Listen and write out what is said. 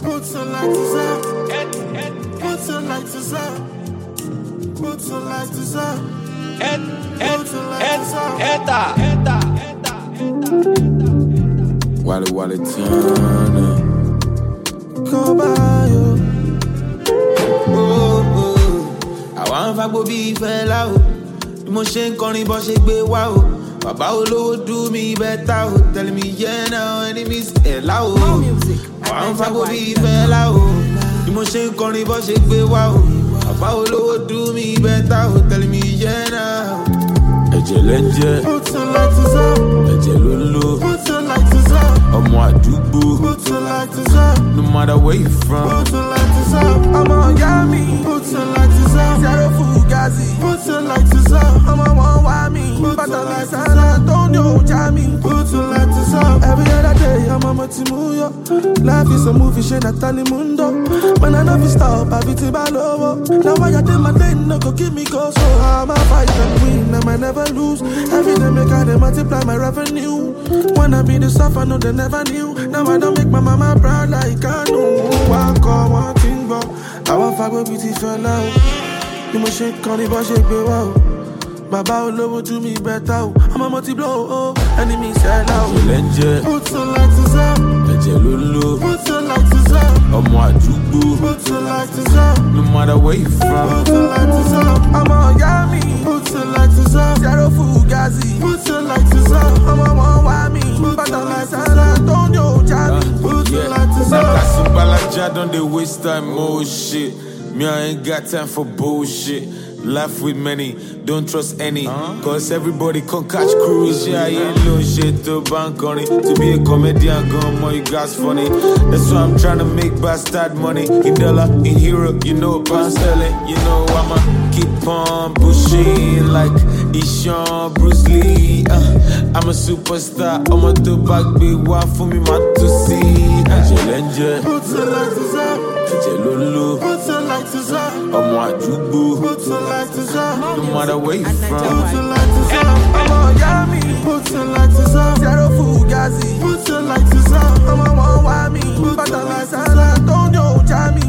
Put your lighters up. Put your lighters up. Put your lighters up. Wally turn. Go by you. Àwọn fagbó bí ìfẹ́ lá o. Bí mo ṣe ń kọrin bọ́ ṣe gbé wá o. Bàbá olówó do me better o. Tell me yeah now enemies ẹ̀ lá o. Àwọn fagbó bí ìfẹ́ lá o. Bí mo ṣe ń kọrin bọ́ ṣe gbé wá o. Bàbá olówó do me better o. Tell me yeah now. Ẹ̀jẹ̀ lẹ́jẹ̀. Put your lighters up. Ẹ̀jẹ̀ ló ń lò. Put your lighters up. Ọmọ àdúgbò. Put your lighters up. No matter where you from. Put your lighters up. I'm on Yami. Put your lighters up. Zero Fugazi. Put your lighters up. I'm on Wami. Put your lighters up. Antonio Jami. Put your lighters up. Every other day I'm on Matimuyo. Life is a movie, shit at Mundo. Man, I never stop. I beat it by low. Now I got my day, no go give me go. So I'm a fight and win. I might never lose. Every day make I they multiply my revenue. Wanna be the stuff I know they never knew. Now I don't make my mama proud like I know. One call, one thing, but I want fuck with beauty fella. You must shake, can't even shake, baby. Baba Olowo do me better. I'm a multi-blow, oh, enemy sell out. Put your lighters up. Ẹ̀jẹ̀ ló ń lò. Put your lighters up. Ọmọ àdúgbò. Put your lighters up. No matter where you from. Put your lighters up. I'm on Yami. Put your lighters up. Zero Fugazi. Put your lighters up. I'm on Wami. Put your lighters up. Antonio Jami. Put your lighters up. Nakasumbalaja don't they waste time, oh shit. Me, I ain't got time for bullshit. Laugh with many, don't trust any. Cause everybody can catch cruise. Yeah, you know shit to bank on it. To be a comedian, gone more, you guys funny. That's why I'm trying to make bastard money. In dollar, in hero, you know, pound sterling. You know, I'ma keep on pushing like Ishan, Bruce Lee. I'm a superstar, I'm a back big one for me, man, to see. Angel. Put your lighters up. Ẹ̀jẹ̀ ló ń lò. Put your lighters up. Ọmọ àdúgbò. Put your lighters up. No matter where you from. Put your lighters up. I'm on Yami. Put your lighters up. Zero Fugazi. Put your lighters up. I'm on Wami. Put your lighters up. Antonio Jami.